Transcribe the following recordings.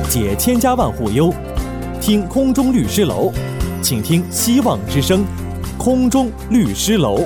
解千家万户忧，听空中律师楼，请听希望之声，空中律师楼。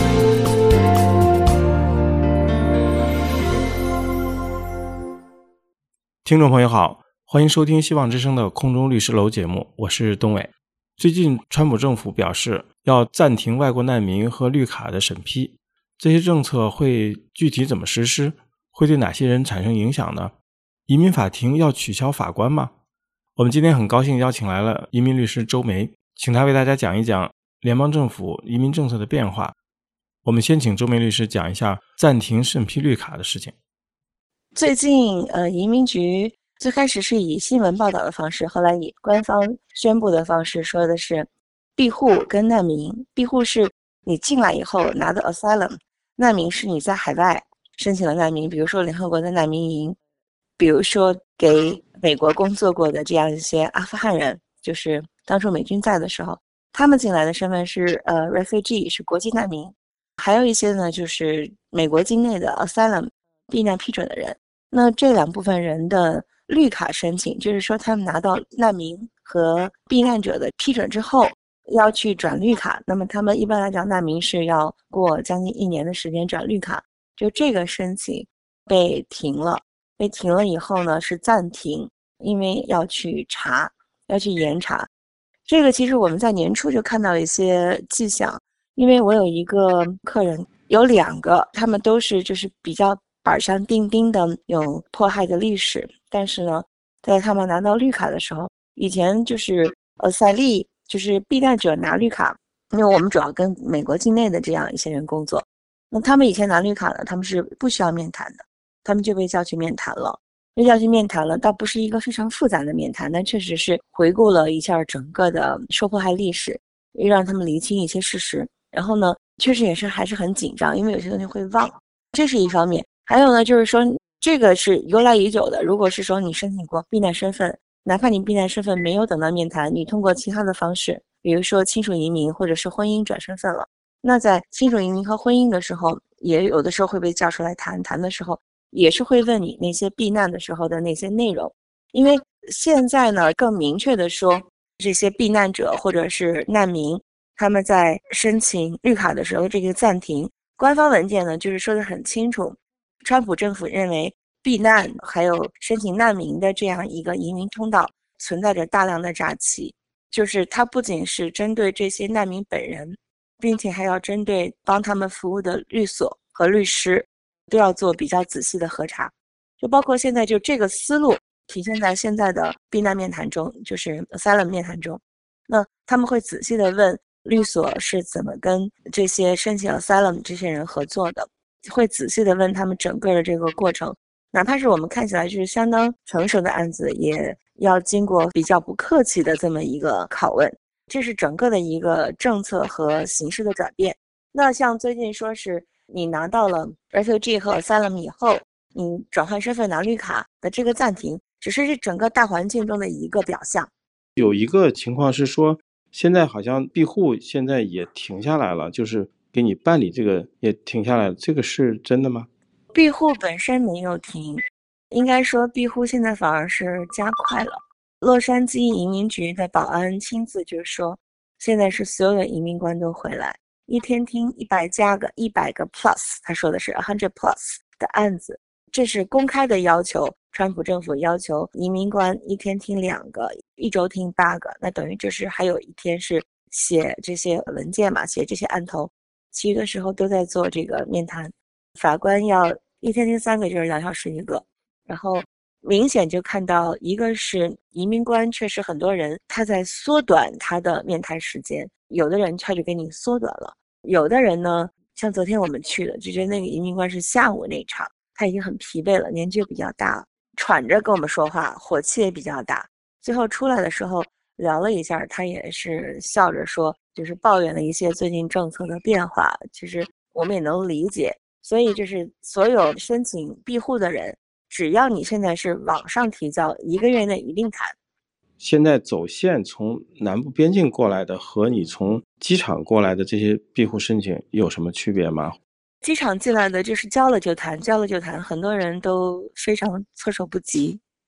听众朋友好，欢迎收听希望之声的空中律师楼节目，我是东伟。最近川普政府表示要暂停外国难民和绿卡的审批，这些政策会具体怎么实施？会对哪些人产生影响呢？移民法庭要取消法官吗？我们今天很高兴邀请来了移民律师周梅，请他为大家讲一讲联邦政府移民政策的变化。我们先请周梅律师讲一下暂停审批绿卡的事情。 最近移民局最开始是以新闻报道的方式，后来以官方宣布的方式说的是庇护跟难民。庇护是你进来以后拿的 asylum， 难民是你在海外申请了难民，比如说联合国的难民营，比如说给美国工作过的这样一些阿富汗人，就是当初美军在的时候，他们进来的身份是refugee， 是国际难民。还有一些呢就是美国境内的 asylum 避难批准的人。那这两部分人的绿卡申请，就是说他们拿到难民和避难者的批准之后要去转绿卡，那么他们一般来讲难民是要过将近1年的时间转绿卡，就这个申请被停了以后呢是暂停，因为要去严查。这个其实我们在年初就看到一些迹象，因为我有一个客人，有2个，他们都是就是比较板上钉钉的有迫害的历史，但是呢在他们拿到绿卡的时候，以前就是赛利就是避难者拿绿卡，因为我们主要跟美国境内的这样一些人工作，那他们以前拿绿卡呢，他们是不需要面谈的，他们就被叫去面谈了。倒不是一个非常复杂的面谈，但确实是回顾了一下整个的受迫害历史，让他们厘清一些事实。然后呢确实也是还是很紧张，因为有些东西会忘，这是一方面。还有呢就是说这个是由来已久的，如果是说你申请过避难身份，哪怕你避难身份没有等到面谈，你通过其他的方式，比如说亲属移民或者是婚姻转身份了，那在亲属移民和婚姻的时候，也有的时候会被叫出来谈的时候，也是会问你那些避难的时候的那些内容。因为现在呢更明确的说，这些避难者或者是难民，他们在申请绿卡的时候这个暂停，官方文件呢就是说得很清楚，川普政府认为避难还有申请难民的这样一个移民通道存在着大量的诈欺，就是它不仅是针对这些难民本人，并且还要针对帮他们服务的律所和律师，都要做比较仔细的核查。就包括现在就这个思路体现在现在的避难面谈中，就是 asylum 面谈中。那他们会仔细的问律所是怎么跟这些申请 asylum 这些人合作的，会仔细的问他们整个的这个过程，哪怕是我们看起来就是相当成熟的案子，也要经过比较不客气的这么一个拷问。这是整个的一个政策和形式的转变。那像最近说是你拿到了 refugee 和 asylum 以后，你转换身份拿绿卡的这个暂停，只是整个大环境中的一个表象。 有一个情况是说，现在好像庇护现在也停下来了，就是给你办理这个也停下来了，这个是真的吗？ 庇护本身没有停，应该说庇护现在反而是加快了。洛杉矶移民局的保安亲自就说，现在是所有的移民官都回来，一天听100个 plus， 他说的是100 plus 的案子，这是公开的要求。川普政府要求移民官一天听2个，一周听8个，那等于就是还有一天是写这些文件嘛，写这些案头，其余的时候都在做这个面谈。法官要一天听3个，就是2小时一个。然后明显就看到，一个是移民官确实很多人他在缩短他的面谈时间，有的人他就给你缩短了，有的人呢像昨天我们去的，就觉得那个移民官是下午那场，他已经很疲惫了，年纪又比较大，喘着跟我们说话，火气也比较大。最后出来的时候聊了一下，他也是笑着说，就是抱怨了一些最近政策的变化，其实我们也能理解。所以就是所有申请庇护的人，只要你现在是网上提交，1个月内一定谈。 现在走线从南部边境过来的和你从机场过来的这些庇护申请有什么区别吗？ 机场进来的就是交了就谈，很多人都非常措手不及。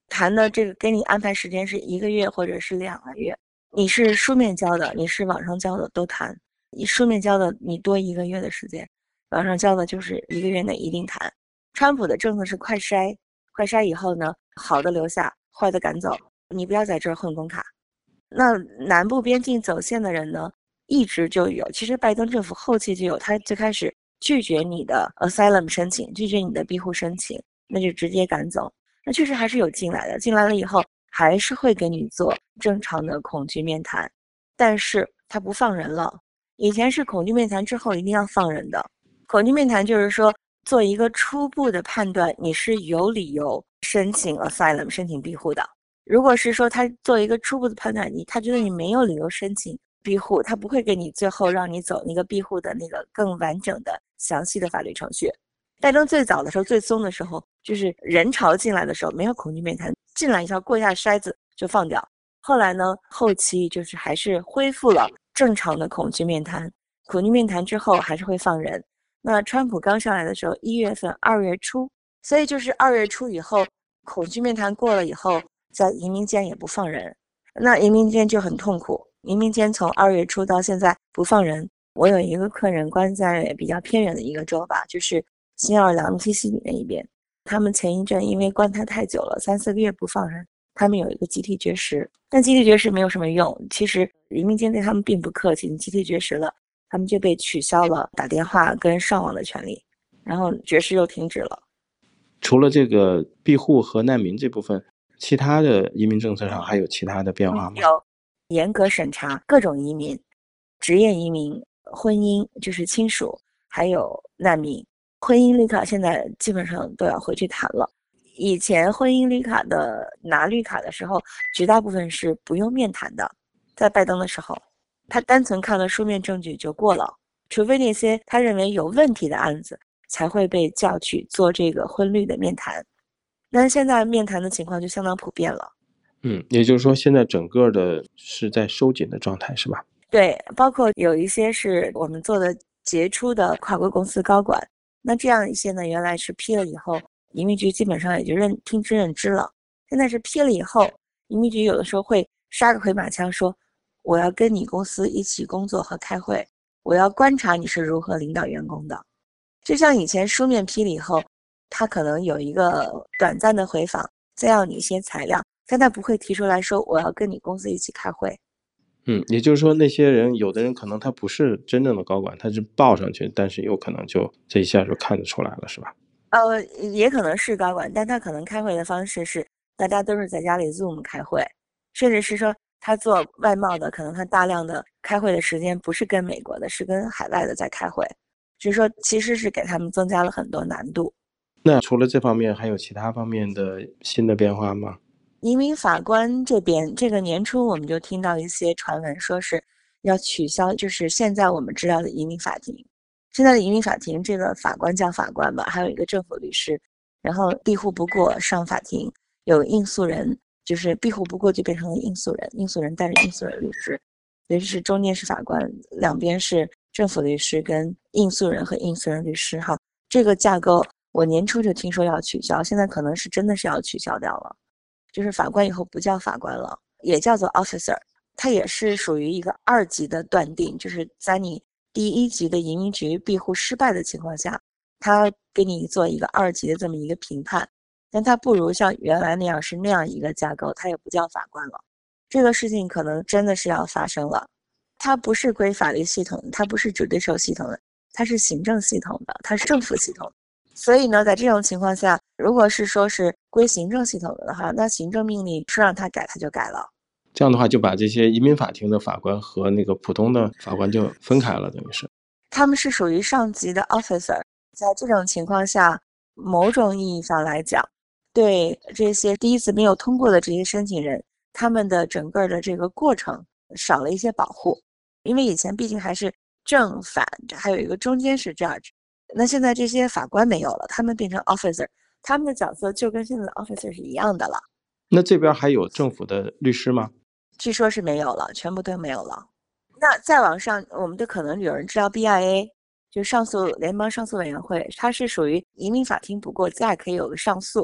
谈的这个给你安排时间是1个月或者是2个月，你是书面交的，你是网上交的都谈。你书面交的你多1个月的时间，网上交的就是1个月内一定谈。川普的政策是快筛，快筛以后呢，好的留下，坏的赶走，你不要在这儿混工卡。那南部边境走线的人呢，一直就有，其实拜登政府后期就有，他最开始拒绝你的 asylum 申请，拒绝你的庇护申请，那就直接赶走。那确实还是有进来的，进来了以后还是会给你做正常的恐惧面谈，但是他不放人了。以前是恐惧面谈之后一定要放人的，恐惧面谈就是说做一个初步的判断，你是有理由申请 asylum 申请庇护的。如果是说他做一个初步的判断，他觉得你没有理由申请庇护，他不会给你最后让你走那个庇护的那个更完整的详细的法律程序。拜登最早的时候最松的时候，就是人潮进来的时候没有恐惧面谈，进来一下过一下筛子就放掉。后来呢，后期就是还是恢复了正常的恐惧面谈，恐惧面谈之后还是会放人。那川普刚上来的时候1月份2月初，所以就是2月初以后恐惧面谈过了以后，在移民监也不放人，那移民监就很痛苦。移民监从2月初到现在不放人。我有一个客人关在比较偏远的一个州吧，就是新奥尔良密西西比那一边，他们前一阵因为关他太久了，3-4个月不放人，他们有一个集体绝食。但集体绝食没有什么用，其实移民监对他们并不客气，你集体绝食了，他们就被取消了打电话跟上网的权利，然后绝食又停止了。 除了这个庇护和难民这部分，其他的移民政策上还有其他的变化吗？ 有严格审查各种移民，职业移民、婚姻就是亲属，还有难民。婚姻绿卡现在基本上都要回去谈了。以前婚姻绿卡的拿绿卡的时候，绝大部分是不用面谈的，在拜登的时候，他单纯看了书面证据就过了，除非那些他认为有问题的案子才会被叫去做这个婚绿的面谈。但是现在面谈的情况就相当普遍了。 也就是说现在整个的是在收紧的状态是吧？ 对，包括有一些是我们做的杰出的跨国公司高管，那这样一些呢，原来是批了以后，移民局基本上也就听之任之了。现在是批了以后，移民局有的时候会杀个回马枪说，我要跟你公司一起工作和开会，我要观察你是如何领导员工的。就像以前书面批了以后，他可能有一个短暂的回访，再要你一些材料，但他不会提出来说我要跟你公司一起开会。 也就是说那些人，有的人可能他不是真正的高管，他是报上去，但是有可能就这一下就看得出来了是吧？ 也可能是高管，但他可能开会的方式是大家都是在家里 Zoom 开会，甚至是说他做外贸的，可能他大量的开会的时间不是跟美国的，是跟海外的在开会，就是说其实是给他们增加了很多难度。 那除了这方面还有其他方面的新的变化吗？ 移民法官这边，这个年初我们就听到一些传闻，说是要取消，就是现在我们知道的移民法庭。现在的移民法庭，这个法官叫法官吧，还有一个政府律师，然后庇护不过上法庭，有应诉人，就是庇护不过就变成了应诉人，应诉人带着应诉人律师，也就是中间是法官，两边是政府律师跟应诉人和应诉人律师哈。这个架构我年初就听说要取消，现在可能是真的是要取消掉了。就是法官以后不叫法官了，也叫做 officer， 它也是属于一个2级的断定，就是在你第1级的移民局庇护失败的情况下，他给你做一个2级的这么一个评判，但它不如像原来那样是那样一个架构，它也不叫法官了。这个事情可能真的是要发生了，它不是归法律系统，它不是judicial系统的，它是行政系统的，它是政府系统。所以呢，在这种情况下，如果是说是归行政系统的话，那行政命令说让他改，他就改了。 这样的话，就把这些移民法庭的法官和那个普通的法官就分开了，等于是。 他们是属于上级的 officer， 在这种情况下，某种意义上来讲，对这些第一次没有通过的这些申请人，他们的整个的这个过程少了一些保护，因为以前毕竟还是正反，还有一个中间是 judge。那现在这些法官没有了，他们变成 officer， 他们的角色就跟现在的 officer 是一样的了。 那这边还有政府的律师吗？ 据说是没有了，全部都没有了。那再往上，我们都可能有人知道 BIA， 就联邦上诉委员会，它是属于移民法庭不过，再可以有个上诉，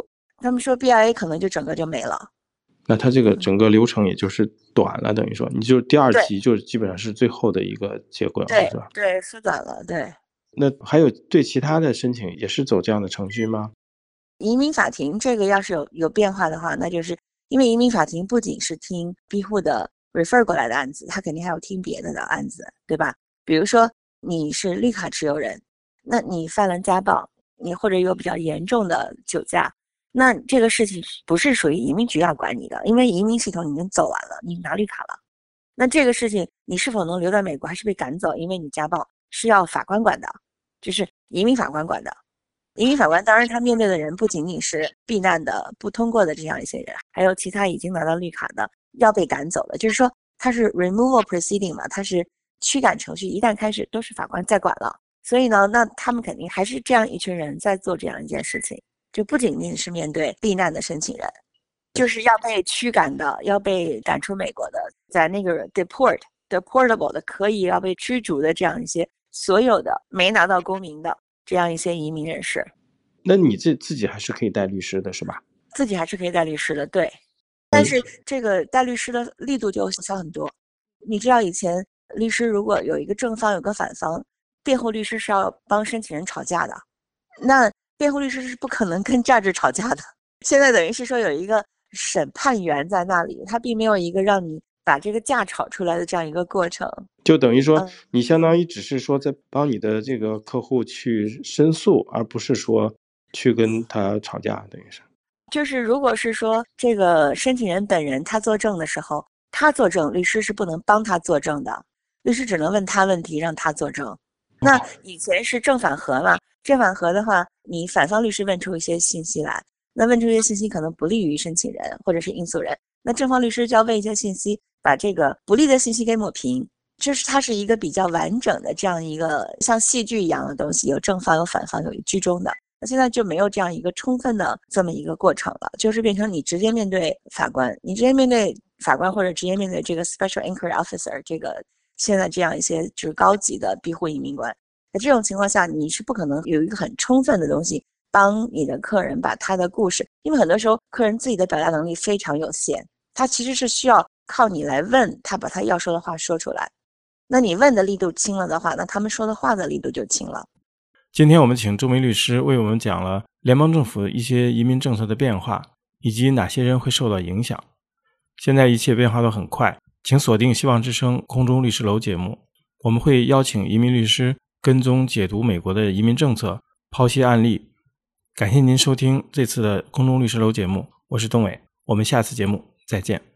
他们说 BIA 可能就整个就没了。 那它这个整个流程也就是短了，等于说你就第二级就基本上是最后的一个结果了，是吧？ 对，缩短了，对。 那还有对其他的申请也是走这样的程序吗？ 移民法庭这个要是有变化的话，那就是因为移民法庭不仅是听庇护的 refer 过来的案子，他肯定还有听别的案子，对吧？比如说你是绿卡持有人，那你犯了家暴，你或者有比较严重的酒驾，那这个事情不是属于移民局要管你的，因为移民系统已经走完了，你拿绿卡了。那这个事情你是否能留在美国还是被赶走，因为你家暴，是要法官管的，就是移民法官管的。移民法官当然他面对的人不仅仅是避难的不通过的这样一些人，还有其他已经拿到绿卡的要被赶走的，就是说他是 removal proceeding 嘛，他是驱赶程序，一旦开始都是法官在管了。所以呢，那他们肯定还是这样一群人在做这样一件事情，就不仅仅是面对避难的申请人，就是要被驱赶的，要被赶出美国的，在那个 deportable 的可以要被驱逐的这样一些所有的没拿到公民的这样一些移民人士。 那你自己还是可以带律师的是吧？ 自己还是可以带律师的，对。但是这个带律师的力度就小很多。你知道以前律师如果有一个正方有个反方，辩护律师是要帮申请人吵架的，那辩护律师是不可能跟judge吵架的。现在等于是说有一个审判员在那里，他并没有一个让你把这个架吵出来的这样一个过程。 就等于说你相当于只是说在帮你的这个客户去申诉，而不是说去跟他吵架，等于是。 就是如果是说这个申请人本人他作证的时候，他作证，律师是不能帮他作证的，律师只能问他问题让他作证。那以前是正反合嘛，正反合的话，你反方律师问出一些信息来，那问出一些信息可能不利于申请人或者是应诉人，那正方律师就要问一些信息，把这个不利的信息给抹平。就是它是一个比较完整的这样一个像戏剧一样的东西，有正方有反方有居中的。那现在就没有这样一个充分的这么一个过程了，就是变成你直接面对法官，你直接面对法官或者直接面对这个 special inquiry officer， 这个现在这样一些就是高级的庇护移民官。在这种情况下，你是不可能有一个很充分的东西帮你的客人把他的故事，因为很多时候客人自己的表达能力非常有限，他其实是需要靠你来问他把他要说的话说出来。那你问的力度轻了的话，那他们说的话的力度就轻了。 今天我们请周梅律师为我们讲了联邦政府一些移民政策的变化，以及哪些人会受到影响。现在一切变化都很快，请锁定希望之声空中律师楼节目，我们会邀请移民律师跟踪解读美国的移民政策，剖析案例。感谢您收听这次的空中律师楼节目，我是东伟，我们下次节目再见。